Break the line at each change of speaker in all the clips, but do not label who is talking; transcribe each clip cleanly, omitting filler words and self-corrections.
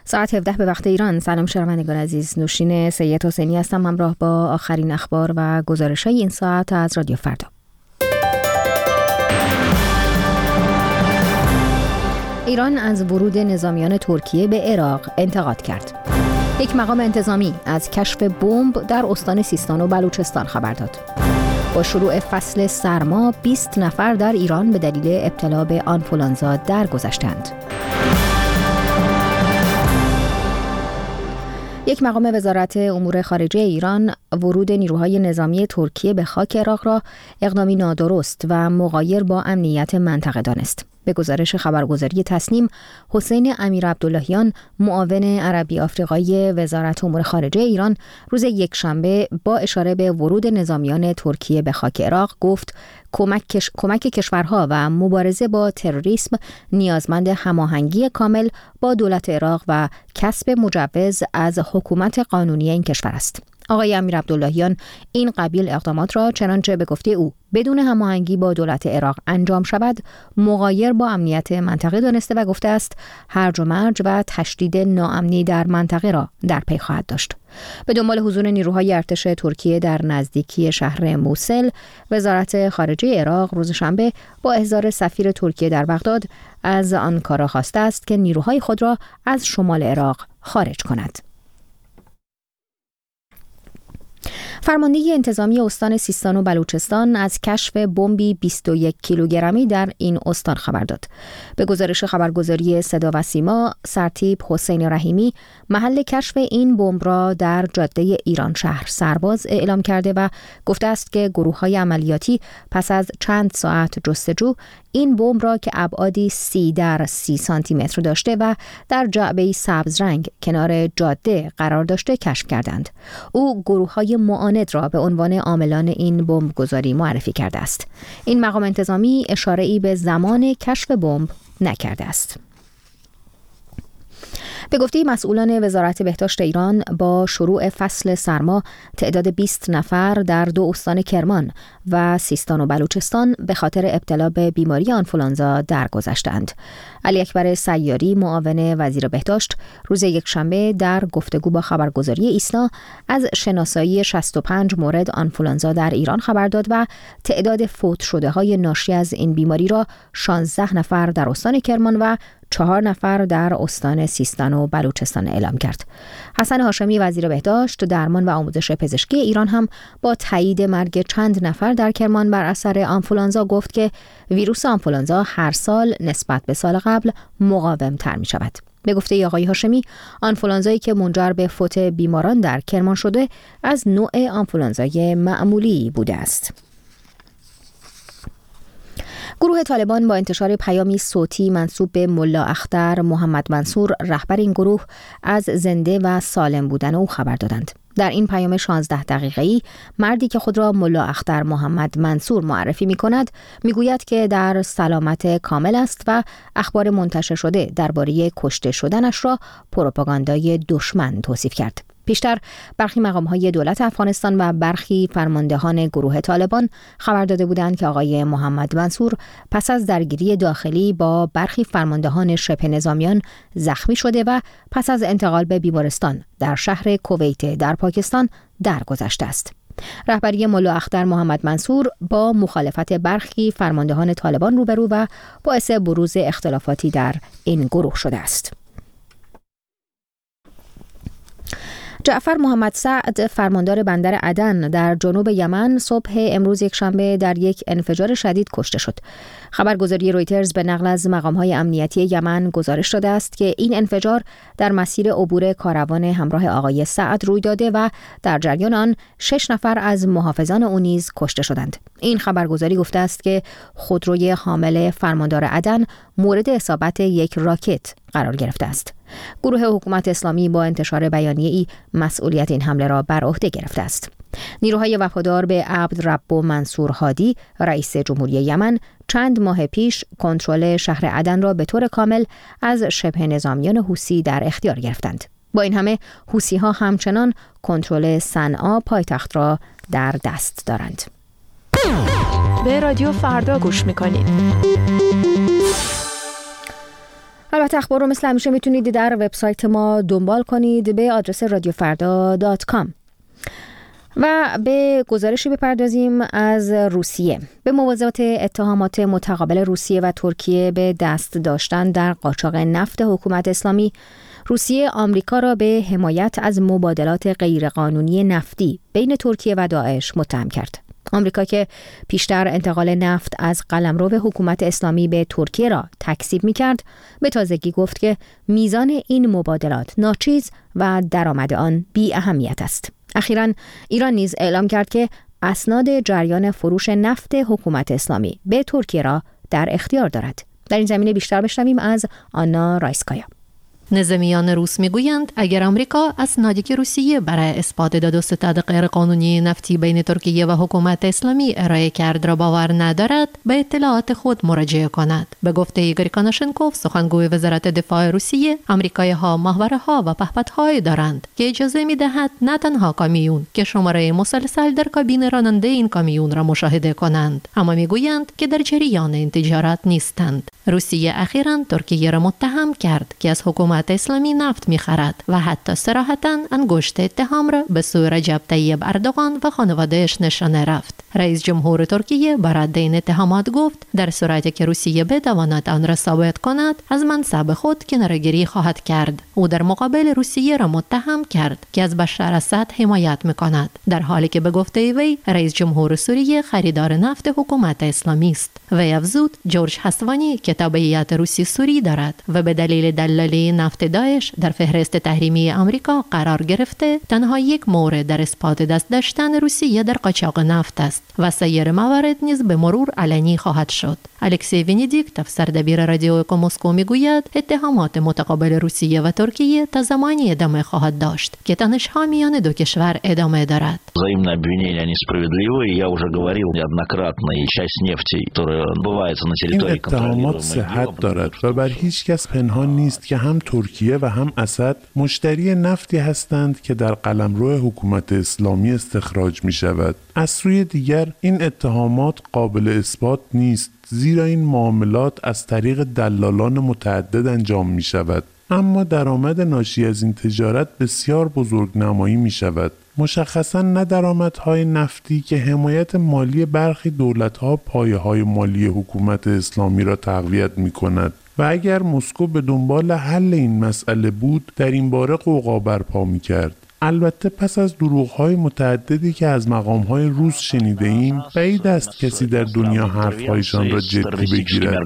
ساعت 17 به وقت ایران. سلام شنوندگان عزیز، نوشین سید حسینی هستم همراه با آخرین اخبار و گزارش‌های این ساعت از رادیو فردا. ایران از ورود نظامیان ترکیه به عراق انتقاد کرد. یک مقام انتظامی از کشف بمب در استان سیستان و بلوچستان خبر داد. با شروع فصل سرما 20 نفر در ایران به دلیل ابتلا به آنفولانزا درگذشتند. یک مقام وزارت امور خارجه ایران ورود نیروهای نظامی ترکیه به خاک عراق را اقدامی نادرست و مغایر با امنیت منطقه دانست. به گزارش خبرگزاری تصنیم، حسین امیرعبداللهیان، معاون عربی آفریقایی وزارت امور خارجه ایران، روز یکشنبه با اشاره به ورود نظامیان ترکیه به خاک عراق گفت کمک کشورها و مبارزه با تروریسم نیازمند هماهنگی کامل با دولت عراق و کسب مجوز از حکومت قانونی این کشور است. آقای امیرعبداللهیان این قبیل اقدامات را چنانچه به گفته او بدون هماهنگی با دولت عراق انجام شود مغایر با امنیت منطقه دانسته و گفته است هرج و مرج و تشدید ناامنی در منطقه را در پی خواهد داشت. به دنبال حضور نیروهای ارتش ترکیه در نزدیکی شهر موصل، وزارت خارجه عراق روز شنبه با احضار سفیر ترکیه در بغداد از آنکارا خواسته است که نیروهای خود را از شمال عراق خارج کند. فرمانده انتظامی استان سیستان و بلوچستان از کشف بمبی 21 کیلوگرمی در این استان خبر داد. به گزارش خبرگزاری صدا و سیما، سرتیپ حسین رحیمی محل کشف این بمب را در جاده ایران شهر سرباز اعلام کرده و گفته است که گروه‌های عملیاتی پس از چند ساعت جستجو این بمب را که ابعادی 30 در 30 سانتی متر داشته و در جعبه‌ای سبز رنگ کنار جاده قرار داشته کشف کردند. او گروه‌های معاند را به عنوان عاملان این بمب گذاری معرفی کرده است. این مقام انتظامی اشاره‌ای به زمان کشف بمب نکرده است. به گفته مسئولان وزارت بهداشت ایران، با شروع فصل سرما تعداد 20 نفر در 2 استان کرمان و سیستان و بلوچستان به خاطر ابتلا به بیماری آنفولانزا درگذشتند. علی اکبر سیاری، معاون وزیر بهداشت، روز یکشنبه در گفتگو با خبرگزاری ایسنا از شناسایی 65 مورد آنفولانزا در ایران خبر داد و تعداد فوت شده های ناشی از این بیماری را 16 نفر در استان کرمان و 4 نفر در استان سیستان و بلوچستان اعلام کرد. حسن هاشمی، وزیر بهداشت، درمان و آموزش پزشکی ایران هم با تایید مرگ چند نفر در کرمان بر اثر آنفولانزا گفت که ویروس آنفولانزا هر سال نسبت به سال قبل مقاوم‌تر می شود. به گفته آقای هاشمی، آنفولانزایی که منجر به فوت بیماران در کرمان شده از نوع آنفولانزای معمولی بوده است. گروه طالبان با انتشار پیامی صوتی منسوب به ملا اختر محمد منصور، رهبر این گروه، از زنده و سالم بودن او خبر دادند. در این پیام 16 دقیقه‌ای مردی که خود را ملا اختر محمد منصور معرفی می‌کند می‌گوید که در سلامت کامل است و اخبار منتشر شده درباره کشته شدنش را پروپاگاندای دشمن توصیف کرد. پیشتر برخی مقام‌های دولت افغانستان و برخی فرماندهان گروه طالبان خبر داده بودند که آقای محمد منصور پس از درگیری داخلی با برخی فرماندهان شبه نظامیان زخمی شده و پس از انتقال به بیمارستان در شهر کویت در پاکستان درگذشته است. رهبری ملا اختر محمد منصور با مخالفت برخی فرماندهان طالبان روبرو و باعث بروز اختلافاتی در این گروه شده است. جعفر محمد سعد، فرماندار بندر عدن در جنوب یمن، صبح امروز یکشنبه در یک انفجار شدید کشته شد. خبرگزاری رویترز به نقل از مقام‌های امنیتی یمن گزارش داده است که این انفجار در مسیر عبور کاروان همراه آقای سعد روی داده و در جریان آن 6 نفر از محافظان او نیز کشته شدند. این خبرگزاری گفته است که خودروی حامل فرماندار عدن مورد اصابت یک راکت قرار گرفته است. گروه حکومت اسلامی با انتشار بیانیه‌ای مسئولیت این حمله را بر عهده گرفته است. نیروهای وفادار به عبدربو منصور هادی، رئیس جمهوری یمن، چند ماه پیش کنترل شهر عدن را به طور کامل از شبه نظامیان حوثی در اختیار گرفتند. با این همه حوثی‌ها همچنان کنترل صنعا پایتخت را در دست دارند.
به رادیو فردا گوش می‌کنید.
البته اخبار رو مثل همیشه میتونید در وبسایت ما دنبال کنید به آدرس radiofarda.com. و به گزارشی بپردازیم از روسیه. به موازات اتهامات متقابل روسیه و ترکیه به دست داشتن در قاچاق نفت حکومت اسلامی، روسیه آمریکا را به حمایت از مبادلات غیرقانونی نفتی بین ترکیه و داعش متهم کرد. آمریکا که پیشتر انتقال نفت از قلمرو حکومت اسلامی به ترکیه را تکذیب می‌کرد، به تازگی گفت که میزان این مبادلات ناچیز و درآمد آن بی اهمیت است. اخیراً ایران نیز اعلام کرد که اسناد جریان فروش نفت حکومت اسلامی به ترکیه را در اختیار دارد. در این زمینه بیشتر بشنویم از آنا رایسکایا.
نظامیان روس میگویند اگر آمریکا اسنادی که روسیه برای اثبات داد و ستد غیرقانونی نفتی بین ترکیه و حکومت اسلامی ارائه کرد را باور ندارد، به اطلاعات خود مراجعه کند. به گفته ایگور کاناشنکوف، سخنگوی وزارت دفاع روسیه، آمریکایی‌ها ماهواره‌ها و پهپادهایی دارند که اجازه می‌دهد نه تنها کامیون که شماره مسلسل در کابین راننده این کامیون را مشاهده کنند، اما میگویند که در جریان این تجارت نیستند. روسیه اخیراً ترکیه را متهم کرد که از حکومت اسلامی نفت می‌خرد و حتی صراحتاً انگشت اتهام را به سوی رجب طیب اردوغان و خانواده‌اش نشانه رفت. رئیس جمهور ترکیه بر رد این اتهامات گفت در صورتی که روسیه بتواند آن را ثابت کند، از منصب خود کناره‌گیری خواهد کرد. او در مقابل روسیه را متهم کرد که از بشار اسد حمایت می‌کند، در حالی که به گفته وی رئیس جمهور سوریه خریدار نفت حکومت اسلامی است. وی افزود جورج حسوانی که تابعیت روسی سوری دارد و به دلیل دلالی نفت داعش در فهرست تحریمی آمریکا قرار گرفته، تنها یک مورد در اثبات دست داشتن روسیه در قاچاق نفت است و سایر موارد نیز به مرور علنی خواهد شد. الکسی ونیدیکتوف، سردبیر رادیو اکو مسکو، میگوید اتهامات متقابل روسیه و ترکیه تا زمانی ادامه خواهد داشت که تنش‌ها میان دو کشور ادامه دارد.
Взаимные обвинения несправедливые. Я уже говорил неоднократно, и часть нефти, которая добывается на территории
اتهامات صحت دارد و بر هیچ کس پنهان نیست که هم ترکیه و هم اسد مشتری نفتی هستند که در قلمرو حکومت اسلامی استخراج می شود. از سوی دیگر این اتهامات قابل اثبات نیست، زیرا این معاملات از طریق دلالان متعدد انجام می شود. اما درآمد ناشی از این تجارت بسیار بزرگ نمایی می شود. مشخصاً نه درآمدهای نفتی که حمایت مالی برخی دولت‌ها پایه‌های مالی حکومت اسلامی را تقویت می‌کند و اگر مسکو به دنبال حل این مسئله بود در این باره غوغا برپا می‌کرد. البته پس از دروغ‌های متعددی که از مقام‌های روس شنیده‌ایم، بعید است کسی در دنیا حرف‌هایشان را جدی بگیرد.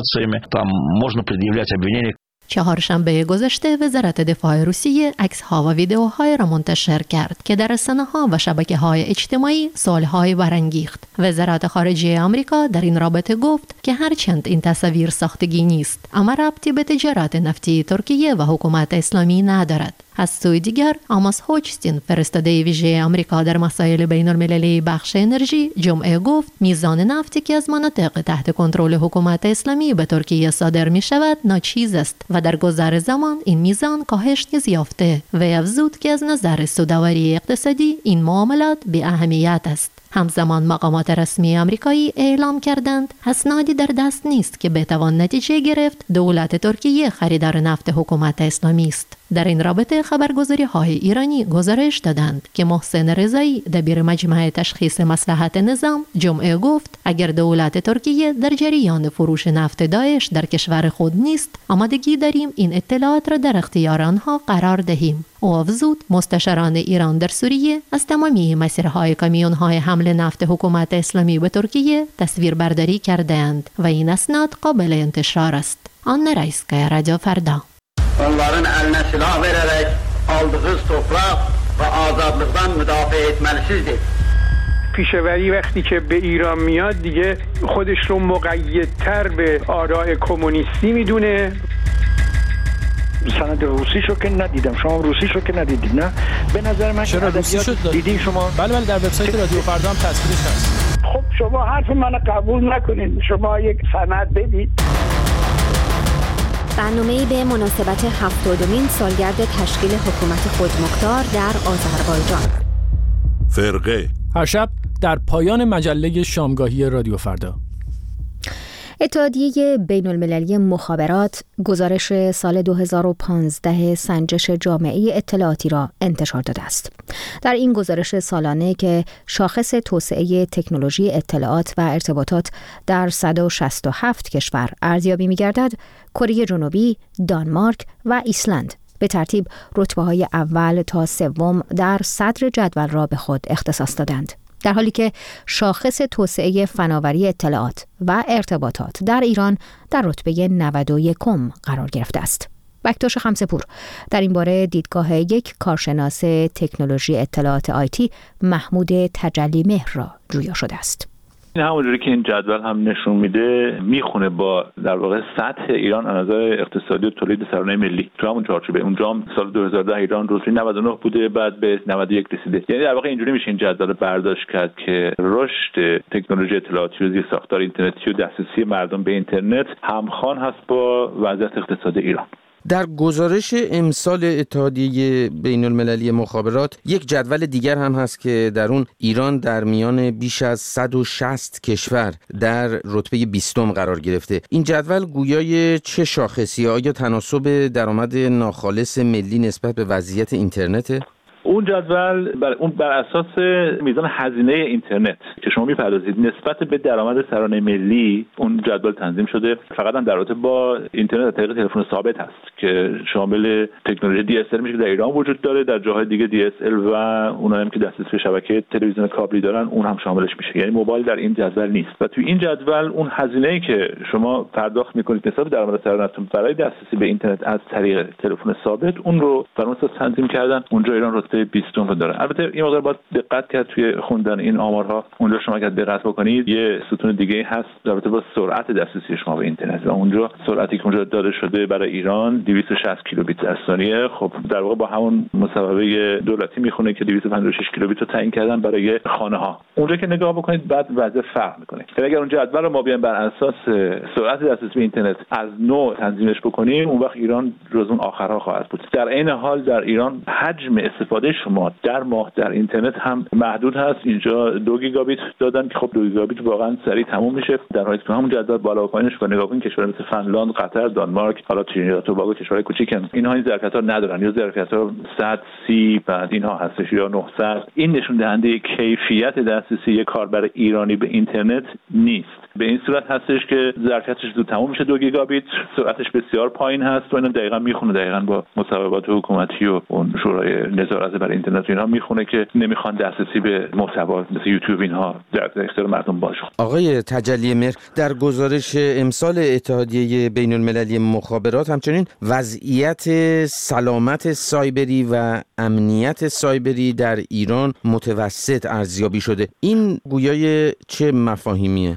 چهارشنبه گذشته وزارت دفاع روسیه عکس‌ها و ویدئوهای را منتشر کرد که در رسانه‌ها و شبکه‌های اجتماعی سوال‌های برانگیخت. وزارت خارجه آمریکا در این رابطه گفت که هرچند این تصاویر ساختگی نیست، اما ربطی به تجارت نفتی ترکیه و حکومت اسلامی ندارد. از سوی دیگر آماس هوچستین، فرستاده ویژه آمریکا در مسائل بین‌المللی بخش انرژی، جمعه گفت میزان نفتی که از مناطق تحت کنترل حکومت اسلامی به ترکیه صادر می شود ناچیز است و در گذر زمان این میزان کاهش نیز یافته و افزود که از نظر سودآوری اقتصادی این معاملات بی اهمیت است. همزمان مقامات رسمی آمریکایی اعلام کردند اسنادی در دست نیست که بتوان نتیجه گرفت دولت ترکیه خریدار نفت حکومت اسلامی است. در این رابطه خبرگزاری‌های ایرانی گزارش دادند که محسن رضایی، دبیر مجمع تشخیص مصلحت نظام، جمعه گفت اگر دولت ترکیه در جریان فروش نفت داعش در کشور خود نیست، آمادگی داریم این اطلاعات را در اختیار آنها قرار دهیم. او افزود مستشاران ایران در سوریه از تمامی مسیرهای کامیون‌های حمل نفت حکومت اسلامی به ترکیه تصویر برداری کردند و این اسناد قابل انتشار است. آنا رایسکایا، رادیو فردا.
Onların eline silah vererek aldığı toprak ve azadlıktan müdafaa etmelisizdir.
پیشوری وقتی که به ایران میاد دیگه خودش رو مقیدتر به آراء کمونیستی میدونه.
سند روسیشو که ندیدم، شما روسیشو که ندیدید نه؟ به نظر من
چرا روسیشو دیدین شما؟ بله در وبسایت رادیو فردا هم تصویرش هست.
خب شما حرف منو قبول نکنید، شما یک سند بدید.
برنامه‌ای به مناسبت 70مین سالگرد تشکیل حکومت خودمختار در آذربایجان.
فرقه هر شب در پایان مجله شامگاهی رادیو فردا.
اتحادیه بین المللی مخابرات گزارش سال 2015 سنجش جامعه اطلاعاتی را انتشار داده است. در این گزارش سالانه که شاخص توسعه تکنولوژی اطلاعات و ارتباطات در 167 کشور ارزیابی می‌گردد، کره جنوبی، دانمارک و ایسلند به ترتیب رتبه‌های اول تا سوم در صدر جدول را به خود اختصاص دادند، در حالی که شاخص توسعه فناوری اطلاعات و ارتباطات در ایران در رتبه 91 قرار گرفته است. بکتاش خمسه‌پور در این باره دیدگاه یک کارشناس تکنولوژی اطلاعات آیتی محمود تجلی مهر را جویا شده است.
این همونجوری که این جدول هم نشون میده میخونه با در واقع سطح ایران از نظر اقتصادی و تولید سرانه ملی تو همون چارچوبه. اونجا هم سال 2010 ایران رتبه 99 بوده، بعد به 91 رسیده. یعنی در واقع اینجوری میشه این جدول برداشت کرد که رشد تکنولوژی اطلاعاتی و زیرساختار اینترنتی و دسترسی مردم به اینترنت همخوان هست با وضعیت اقتصادی ایران.
در گزارش امسال اتحادیه بین المللی مخابرات یک جدول دیگر هم هست که در اون ایران در میان بیش از 160 کشور در رتبه 20 قرار گرفته. این جدول گویای چه شاخصی؟ آیا تناسب درآمد ناخالص ملی نسبت به وضعیت اینترنته؟
اون جدول بر اساس میزان هزینه اینترنت که شما میپردازید نسبت به درآمد سرانه ملی اون جدول تنظیم شده. فقط هم در رابطه با اینترنت از طریق تلفن ثابت هست که شامل تکنولوژی DSL میشه که در ایران وجود داره، در جاهای دیگه DSL و اونایی که دسترسی به شبکه تلویزیون کابلی دارن اون هم شاملش میشه. یعنی موبایل در این جدول نیست و تو این جدول اون هزینه‌ای که شما پرداخت میکنید نسبت به درآمد سرانه‌تون برای دسترسی به اینترنت از طریق تلفن ثابت اون رو بر اون اساس تنظیم کردن. اونجا ایران رتبه 20 رو داره. البته این مقدار باید دقت کرد توی خوندن این آمارها. اونجا شما اگه دقت بکنید یه ستون دیگه هست در رابطه با سرعت دسترسی شما به اینترنت و اونجا سرعتی که اونجا داده شده برای ایران 260 کیلوبیت در ثانیه. خب در واقع با همون مصوبه دولتی میخونه که 256 کیلوبیت رو تعیین کردن برای خانه‌ها. اونجا که نگاه بکنید بعد وضع فرق میکنه. اگر اون جدول رو ما بیایم بر اساس سرعت دسترسی به اینترنت از نو تنظیمش بکنیم اون وقت ایران جزو اون آخرها خواهد بود. در عین حال در ایران حجم استفاده شما در ماه در اینترنت هم محدود هست. اینجا 2 گیگابیت دادن که خب 2 گیگابیت واقعا سریع تموم میشه. در حالی که همون جدول بالا و پایینش رو نگاه کنید کشورهای مثل فنلاند، قطر، دانمارک، حالا ترینیداد و توباگو کشورهای کوچیکن، اینها این ظرفیت‌ها ندارن یا ظرفیت‌ها 130 بعد اینها هستش یا 900. این نشون دهنده کیفیت دسترسی یک کاربر ایرانی به اینترنت نیست. به این صورت هستش که ظرفیتش زود تموم میشه، 2 گیگابیت سرعتش بسیار پایین هست و اینا دقیقاً میخونه دقیقاً با مصوبات حکومتی و اون شورای نظارت بر اینترنت اینها میخونه که نمیخوان دسترسی به محتوا مثل یوتیوب اینها در اختیار مردم باشه.
آقای تجلی مهر در گزارش امسال اتحادیه بین المللی مخابرات همچنین وضعیت سلامت سایبری و امنیت سایبری در ایران متوسط ارزیابی شده. این گویای چه مفاهیمیه؟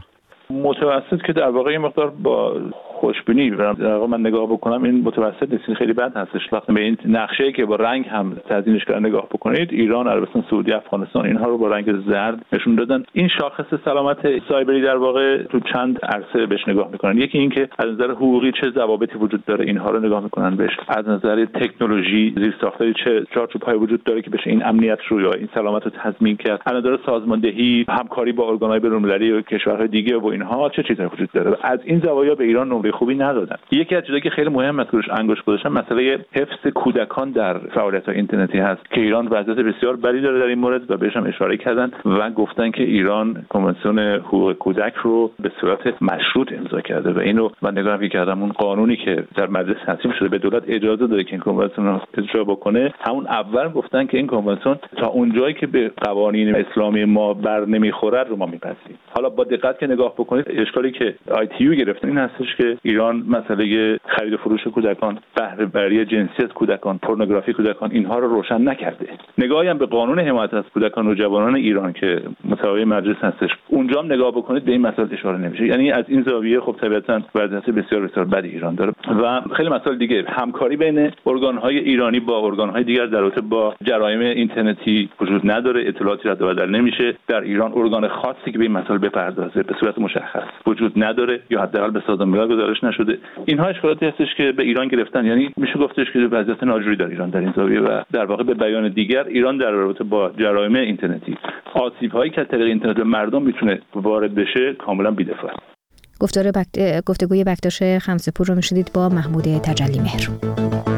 متوسط که در واقع یه مقدار با خوشبینی در واقع من نگاه بکنم این متوسط نیست، خیلی بد هستش. وقتی به این نقشه‌ای که با رنگ هم تزیینش کردن نگاه بکنید، ایران، عربستان سعودی، افغانستان اینها رو با رنگ زرد نشون دادن. این شاخص سلامت سایبری در واقع تو چند عرصه بهش نگاه میکنن. یکی این که از نظر حقوقی چه ضوابطی وجود داره اینها رو نگاه میکنن بهش، از نظر تکنولوژی زیرساختاری چه چارچوب‌هایی وجود داره که بشه این امنیت رو یا این سلامت رو تضمین کرد، از نظر سازماندهی، همکاری با ارگان‌های بین‌المللی و کشورهای دیگه و اینها چه چیزایی وجود داره. از این زوایا به ایران نمره خوبی ندادن. یکی از چیزایی که خیلی مهم است که روش انگشت گذاشتن مسئله حفظ کودکان در فعالیت‌های اینترنتی هست که ایران وضعیت بسیار بدی داره در این مورد و بهش هم اشاره کردن و گفتن که ایران کنوانسیون حقوق کودک رو به صورت مشروط امضا کرده و اینو من نگاه کردم اون قانونی که در مجلس تصویب شده به دولت اجازه داده که این کنوانسیون رو اجرا بکنه. همون اول گفتن که این کنوانسیون تا اونجایی که به قوانین اسلامی ما بر نمیخوره رو ما میپذیریم. حالا با دقت که نگاه بکنید اشکالی که ITU گرفتن این هستش که ایران مسئله خرید و فروش کودکان، بهره بری جنسی از کودکان، پورنوگرافی کودکان اینها رو روشن نکرده. نگاهی هم به قانون حمایت از کودکان و جوانان ایران که مصوبه مجلس هستش اونجا هم نگاه بکنید به این مسائل اشاره نمیشه. یعنی از این زاویه خب طبیعتاً وضعیت بسیار بسیار بدی ایران داره و خیلی مسائل دیگه. همکاری بین ارگان‌های ایرانی با ارگان‌های دیگر در رابطه با جرایم اینترنتی وجود نداره، اطلاعاتی رد و بدل نمیشه. در ایران ارگان خاصی که به این مسائل بپردازه به صورت مشخص وجود نداره یا حداقل به سازمان ملل گزارش نشده. اینها اشکالاتی هستش که به ایران گرفتن. یعنی میشه گفتش که وضعیت ناجوری در ایران در این زاویه و در واقع به بیان دیگر ایران در رابطه با جرایم اینترنتی، آسیب‌هایی که از طریق اینترنت به مردم میتونه وارد بشه کاملا بی‌دفاع.
گفتگوی بکتاش خمسه‌پور رو میشدید با محمود تجلی مهر.